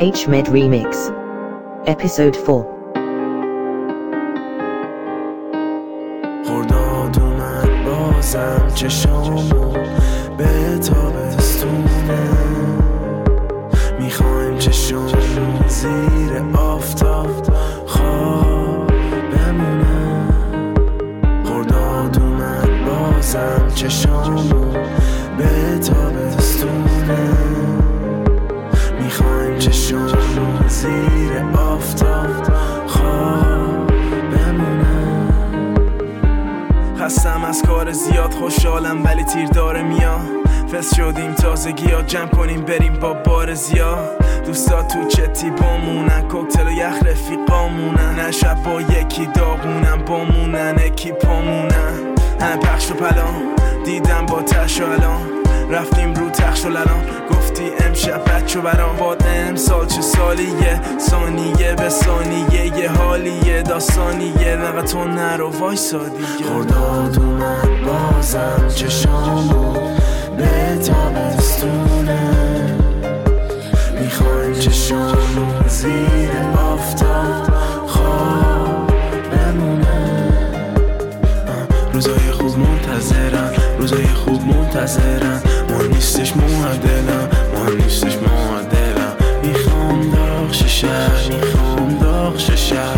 H-Med Remix Episode 4 خرداد اومد بازم چشامو به تابستونه، میخوایم چشامو زیر آفتاب خواب بمونه. خرداد اومد بازم چشامو به تابستونه، میخوایم چشامو زیر آفتاب خواب بمونه. خستم از کار زیاد، خوشحالم ولی تیر داره میاد. فس شدیم تازگی ها، جمع کنیم بریم با بار زیاد. دوستا تو چتی بامونن، کوکتل و یخ رفیقامونن. نه شب با یکی داغونن، بامونن اکی پامونن. همه پخش و پلان دیدم با تش و الان، رفتیم رو تخش و للان. گفتی امشب بچو برام، باد امسال چه سالیه، ثانیه به ثانیه یه حالیه، داستانیه. نقد تو نرو وایسا دیگه. خرداد اومد بازم چشامو به تابستونه، میخوایم چشامو زیر آفتاب خواب بمونه. روزای خوب منتظرم، روزای خوب منتظرم. ما نیستش معدلم، ما نیستش معدلم. میخوام داغ ششر، میخوام داغ ششر،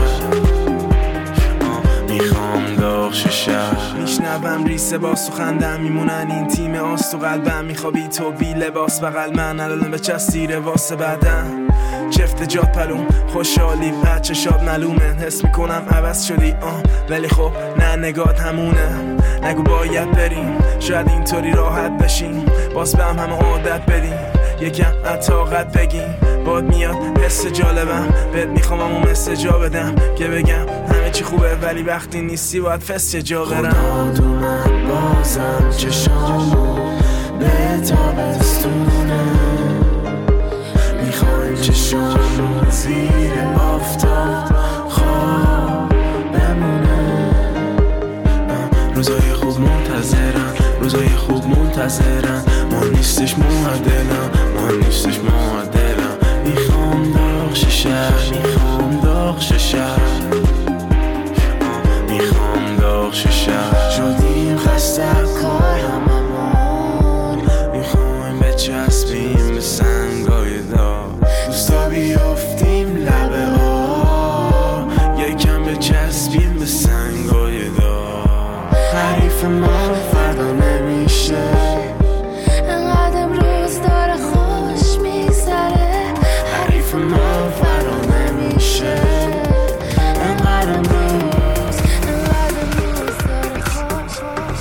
میخوام داغ ششر. میشنوم ریسه با سخندم، میمونن این تیم آس تو قلبم. میخوابی تو بی لباس بغل من، الان به چستیره واسه بعدم. چفت جات پلوم خوشحالی بچه شاد نلومه. حس میکنم عوض شدی ولی خب نه نگات همونه. نگو باید بریم، شاید اینطوری راحت بشیم. باز به همه عادت بدیم، یکم طاقت بگیم. باد میاد حس جالبم، بهت میخوام اون مثل جا بدم که بگم همه چی خوبه، ولی وقتی نیستی باید فست جا برم. خرداد اومد بازم چشامو به تابستونه، میخوایم چشامو زیر آفتاب خواب بمونه. روزای خوب منتظرم، روزای خوب منتظرم. ما نیستش معدلم، ما نیستش معدلم. میخوام داغ ششر، میخوام داغ ششر، میخوام داغ ششر. شدیم خسته کار هممون، میخوایم بچسبیم به سنگای داغ. دوستا بیافتیم لبه ها، یکم بچسبیم به سنگای داغ. حریف ما فردا نمیشه، انقدر امروز داره خوش میگذره. حریف ما فردا نمیشه، انقدر امروز داره خوش.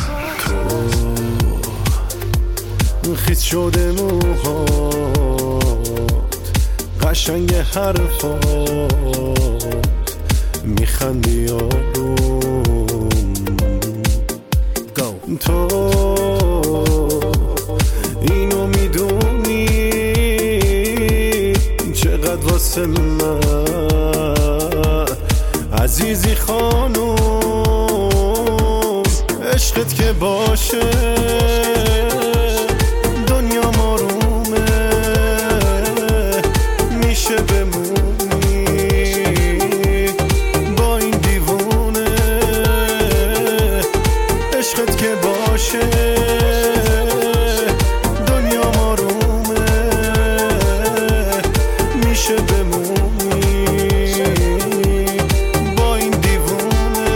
تو خیس شده موهات، قشنگ حرفات، میخندی آروم. تو اینو میدونی چقدر واسه من عزیزی خانوم. عشقت که باشه دنیا آرومه، میشه بمونی با این دیوونه. عشقت که باشه دنیا آرومه، میشه بمونی با این دیوونه.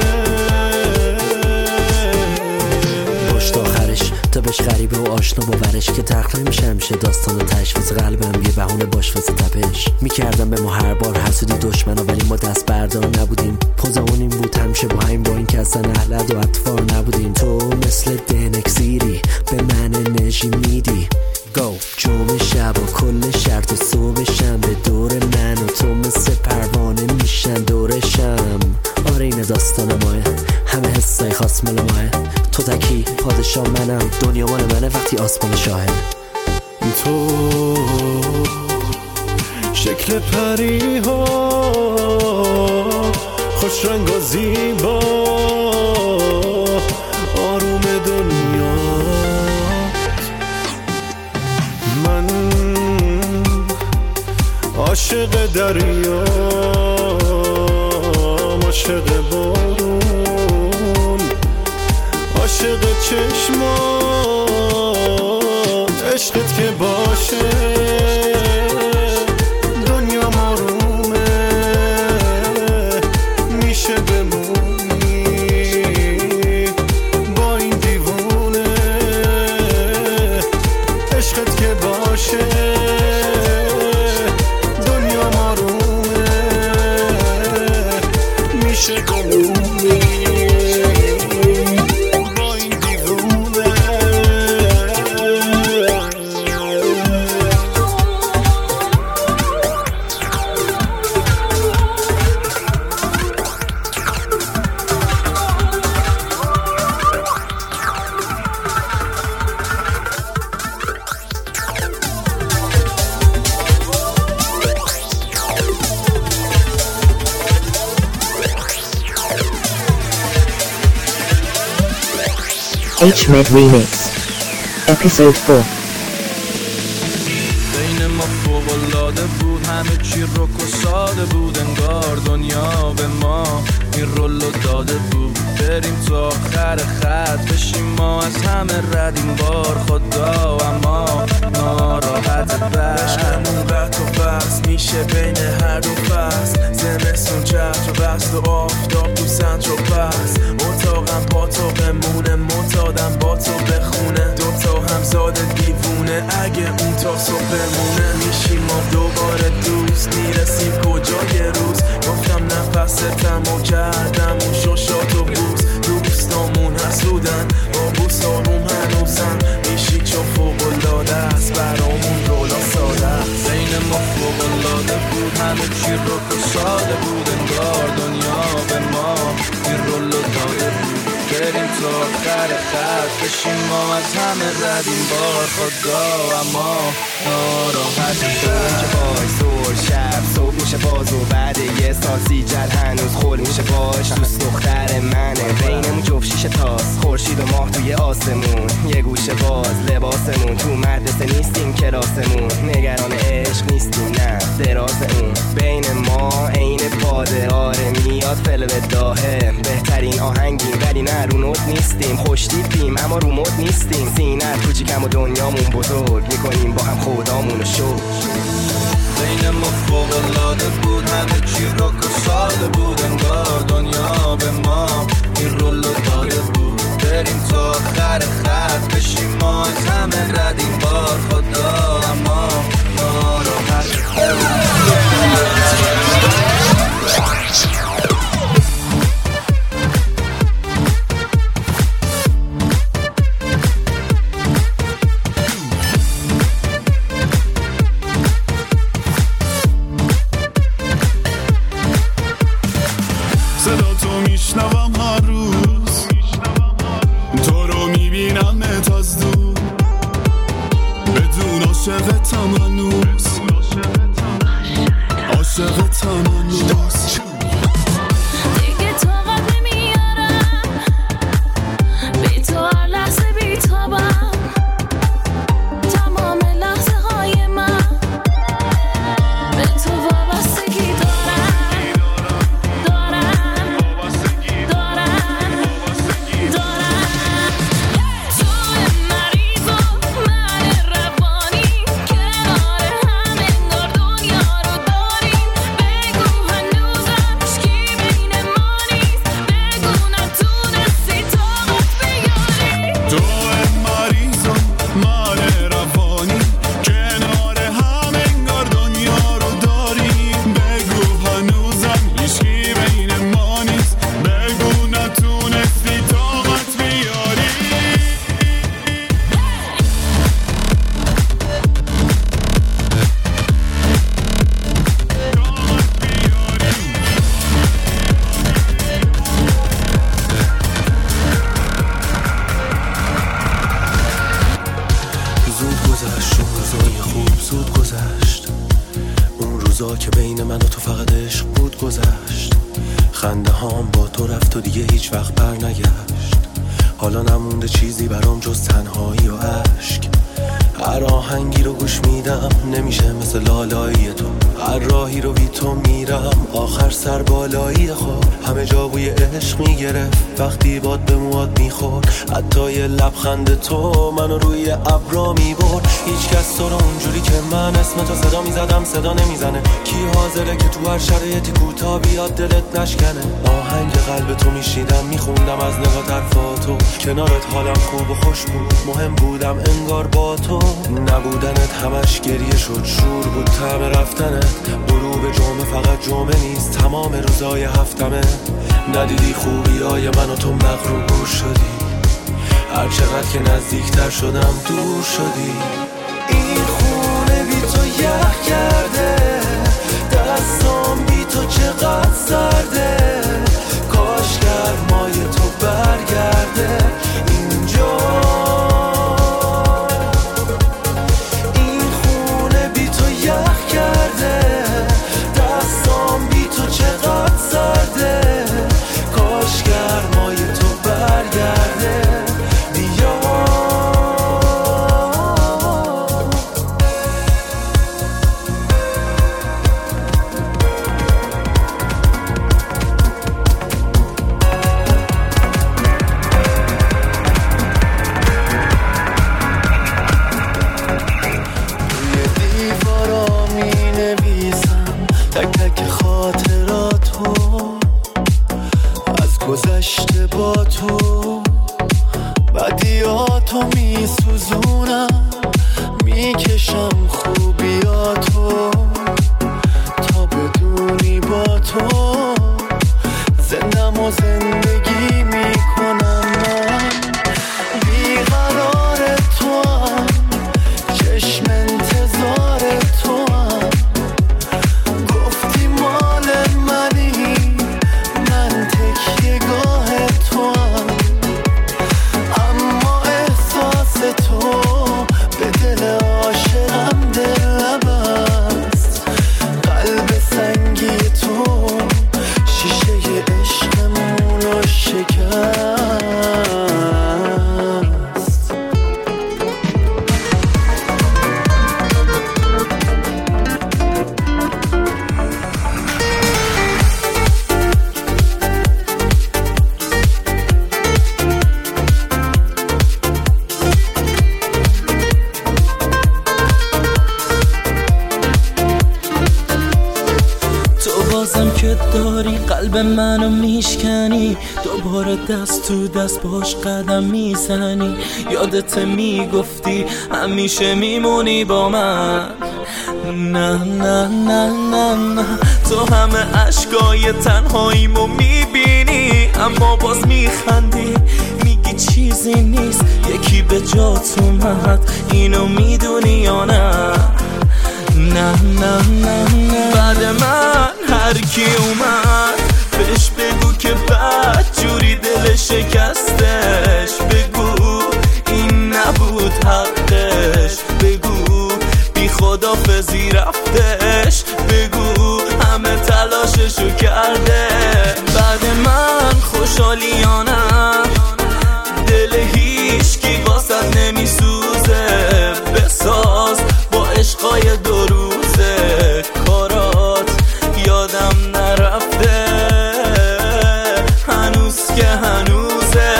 پشت آخرش تا بهش غریبه و آشنا باورش که تخت نمیشه همیشه داستان و تشویز قلبم یه بهونه باش واسه تپش. میکردم به ما هر بار حسودی دشمنا، ولی ما دست بردار نبودیم. پوزمون این بود همیشه با همین، با این که اصلا اهلد و اطفار نبودیم. تو مثل دنکسیری به من انرژی میدی. گو جمعه شب و کل شرط و صبح شنبه دور من و تو مثل پروانه میشن دورشم. آره این داستان ماه، همه حسای خاص مال ماه. تو تکی پادشاه منم، دنیا مال منه وقتی آسمان شاهد. تو شکل پری ها خوش رنگ و زیبا، آروم دنیا. من عاشق دریا عاشق بارون عاشق چشمان عشقت که باشه دنیا مارومه میشه بمونی با این دیوونه عشقت که باشه دنیا مارومه میشه بمونی با این دیوونه HMed Remix Episode 4 بین ما فوق‌العاده بود، همه چی رک و ساده بود، انگار دنیا به ما این رولو داده بود. بریم تا آخر خط بشیم ما از همه رد این بار خدا، اما ناراحت عشقمون رد و بس میشه بین هر دو فصل، زمستون چتر و بست و آفتاب تو سنتر و پس. اتاقم با تو بمونه، معتادم با تو بخونه، دوتا همزاد دیوونه اگه اون تا صبح بمونه. میشیم ما دوباره دوست، میرسیم کجا یه روز. گفتم نفستم و کردم اون شوشات و بوز، دوستامون حسودن با بوس آروم هنوزن. میشی چو فوق‌العاده است برامون رولا ساده است. بین ما فوق‌العاده بود، همه چی رک و ساده بود، انگار دنیا به ما این رولو داده بود. بریم تا آخر خط بشیم ما از همه رد این بار خدا، اما ناراحت اینجا باش زور شب صبح میشه باز و بعد یه ساسی جل هنوز خول میشه باش. دوست دختر منه بینمون جفت شیشه تاست، خورشید و ماه توی آسمون، یه گوشه باز لباسمون، تو مدرسه نیستیم کلاسمون، نگران عشق نیستیم نه دراز اون. بین ما عین باده آره میاد فلو داهه، بهترین آهنگیم ولی نه رو نوت نیستیم، خوشتیپیم اما رو مد نیستیم، سینت کوچیکم و دنیامون بزرگ، میکنیم با هم خدامون رو شکر. بین ما فوق‌العاده بود، همه چی رک و ساده بود، انگار دنیا به ما این رولو داده بود. بریم تا آخر خط بشیم ما از همه رد این بار خدا، اما ناراحت صدا تو میشنوم هر روز، تو رو میبینمت از دور، بدون عاشقتم هنوز، عاشقتم هنوز. دیگه طاقت نمیارم، بی تو هر لحظه بی‌تابم، تمام لحظه های من به تو وابستگی دارم. تو مریض و من روانی، کنار هم انگار دنیا رو داریم. بگو هنوزم هیچکی بین ما نیست، بگو نتونستی طاقت بیاری. تو مریضم من روانی، کنار هم انگار دنیا رو داریم. بگو هنوزم هیچکی بین ما نیست، بگو نتونستی طاقت بیاری. زود گذشت اون روزای خوب، زود گذشت اون روزا که بین من و تو فقط عشق بود گذشت. خنده هام با تو رفت و دیگه هیچ وقت بر نگشت. حالا نمونده چیزی برام جز تنهایی و عشق. هر آهنگی رو گوش میدم نمیشه مثل لالایی تو، هر راهی رو بی تو میرم آخر سر بالایی خور. همه جا بوی عشق میگرفت وقتی باد به مواد میخورد، حتی یه لبخند تو منو روی ابرا میبرد. هیچ کس تو رو اونجوری که من اسم تو صدا میزدم صدا نمیزنه. کی حاضره که تو هر شرایطی کوتاه بیاد دلت نشکنه؟ آهنگ قلب تو میشیدم میخوندم از نگاه طرفاتو، کنارت حالم خوب و خوش بود، مهم بودم انگار با تو. نبودنت همش گریه شد، شور بود طعم رفتنت. غروب جمعه فقط جمعه نیست، تمام روزای هفتمه. ندیدی خوبیای من و تو مغرور شدی، هر چقدر که نزدیکتر شدم دور شدی. این خونه بی تو یخ کرده، دستام بی تو چقدر سرده. کاش گرمای تو برگرده اینجا. این خونه بی تو یخ کرده، دستام بی تو چقدر سرده. کاش گرمای تو برگرده بیا. گذشته با تو بدیاتو میسوزونم، میکشم خوبیاتو تا بدونی با تو زندم و زندگی میکنم. من بیقرار تو هم، چشم انتظار تو هم. گفتی مال منی، من تکیه گاه تو هم. اما احساس تو به دل عاشقم دل نبست. قلب سنگی تو شیشه عشقمون رو شکست. بازم که داری قلب منو میشکنی، دوباره دست تو دست باش قدم میزنی. یادت میگفتی همیشه میمونی با من. نه نه نه نه نه، تو همه عشقای تنهاییمو میبینی اما باز میخندی، میگی چیزی نیست یکی به جات اومد. اینو میدونی یا نه؟ نه نه نه نه. بعد من هر کی اومد بهش بگو که بد جوری دل شکستش. بگو این نبود حقش، بگو بی خدافظی رفتش، بگو همه تلاششو کرده. بعد من خوشحالیانم، دل هیچکی واسط نمیسوزه. بساز با عشقای دو روزه، کارات یادم نرفته هنوز که هنوزه.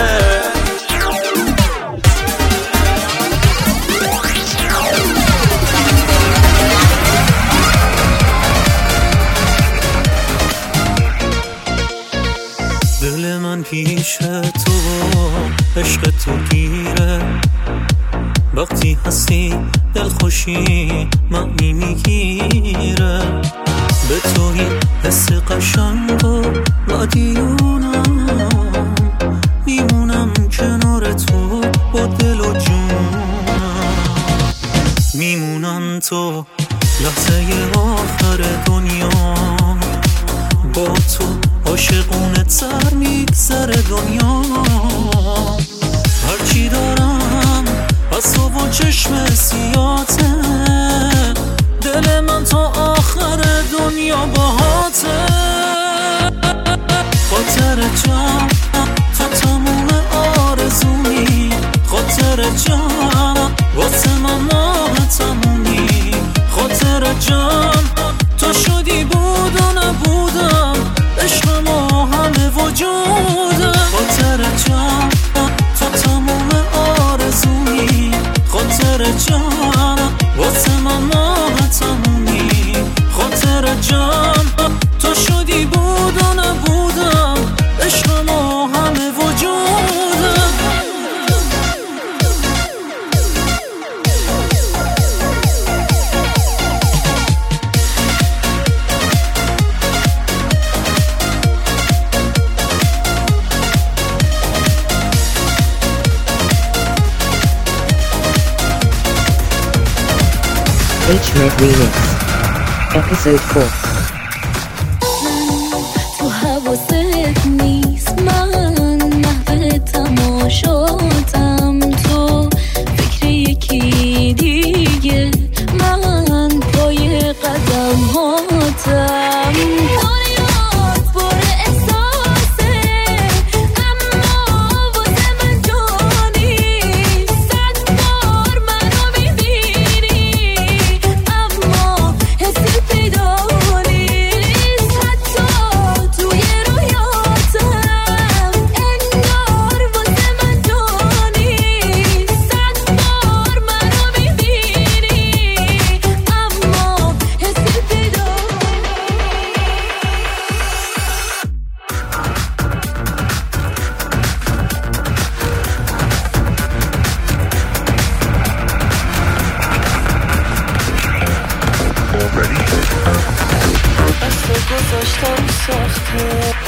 دل من پیش تو عشق تو گیره، وقتی هستی دل خوشی معنی میگیره. به توی حس قشنگ و مدیونم، میمونم کنار تو با دل و جونم. میمونم تو لحظه آخر دنیا، با تو عاشقونه تر میگذره دنیا. هرچی دارم از تو با چشم سیاته، دل من تا آخر دنیا باهاته. خاطر جان تو تموم آرزومی، خاطر جان واسه من HMED Remix Episode 4 تو حواست نیست من محو تماشاتم تو فکر یکی دیگه من پای قدم هاتم دنیات پر احساسه اما واسه من جانی صد بار منو میبینی اما حسی پیدا نیست حتی توی رویاتم انگار واسه من جانی صد بار منو میبینی اما حسی پیدا گذاشتم سخته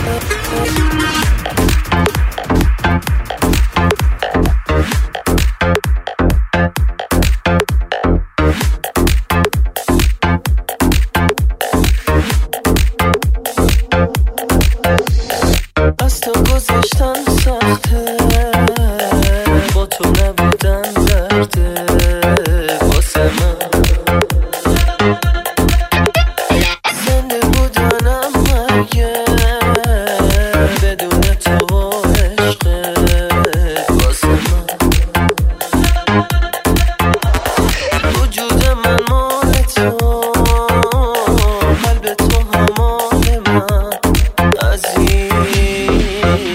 از تو گذاشتن سخته با تو نبودن درده واسه من زنده بودنم مرگه بدون تو عشقت واسه من وجود من مال تو قلب تو همال من عزیزم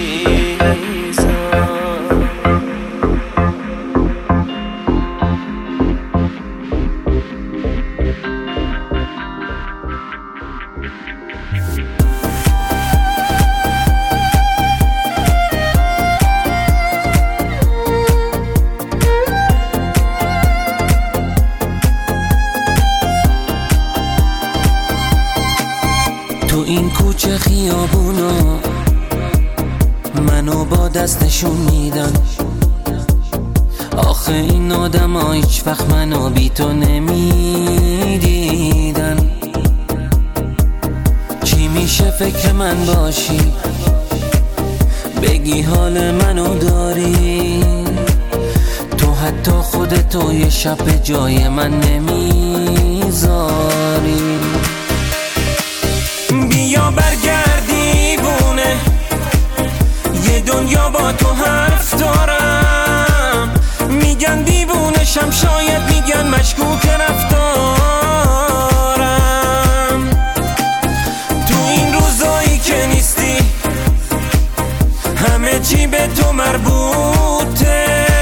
تو این کوچه خیابونا منو با دستشون میدن آخه این آدم ها هیچ وقت منو بی تو نمیدیدن چی میشه فکر من باشی بگی حال منو داری تو حتی خودتو یه شب به جای من نمیذاری بیا برگرد دیوونه یه دنیا با تو حرف دارم میگن دیوونشم شاید میگن مشکوک رفتارم تو این روزایی که نیستی همه چی به تو مربوطه